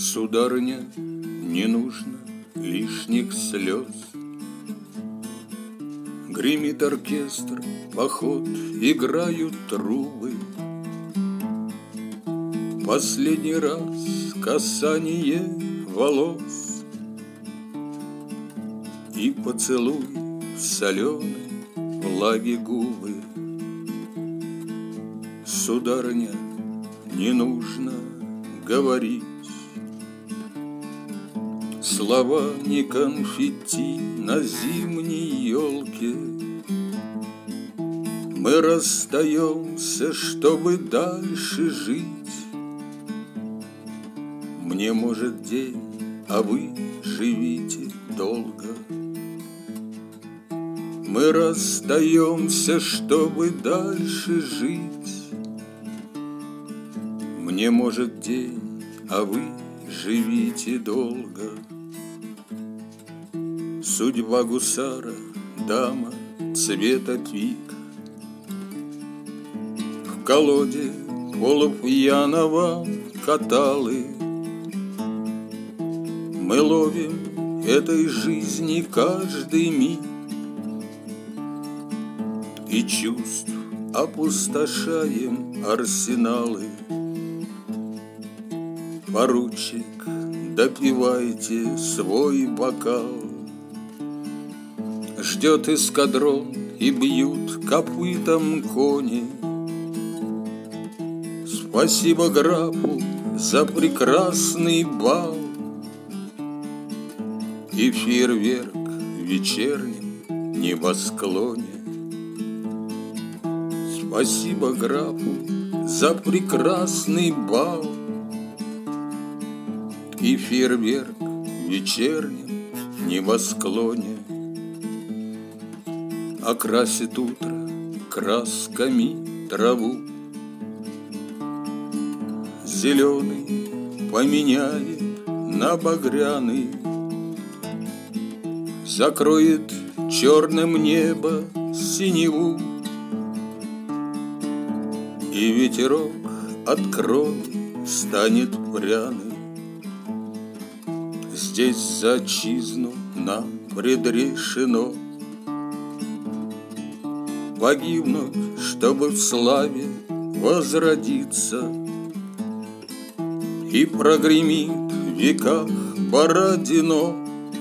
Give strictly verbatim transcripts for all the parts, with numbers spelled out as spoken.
Сударыня, не нужно лишних слез. Гремит оркестр, поход, играют трубы. Последний раз касание волос и поцелуй в соленой влаге губы. Сударыня, не нужно говорить. Слова не конфетти на зимней елке. Мы расстаемся, чтобы дальше жить. Мне может день, а вы живите долго. Мы расстаемся, чтобы дальше жить. Мне может день, а вы живите долго. Судьба гусара, дама цвета твик. В колоде полупьяного каталы. Мы ловим этой жизни каждый миг и чувств опустошаем арсеналы. Поручик, допивайте свой бокал. Ждет эскадрон и бьют копытом кони. Спасибо графу за прекрасный бал и фейерверк в вечернем небосклоне. Спасибо графу за прекрасный бал и фейерверк в вечернем небосклоне. Окрасит утро красками траву. Зеленый поменяет на багряный. Закроет черным небо синеву. И ветерок от крови станет пряный. Здесь за отчизну нам предрешено погибнуть, чтобы в славе возродиться. И прогремит в веках Бородино,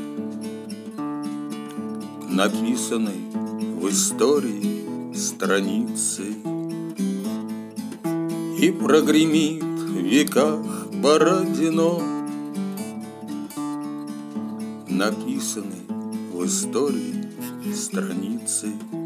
написанной в истории страницы. И прогремит в веках Бородино, написанной в истории страницы.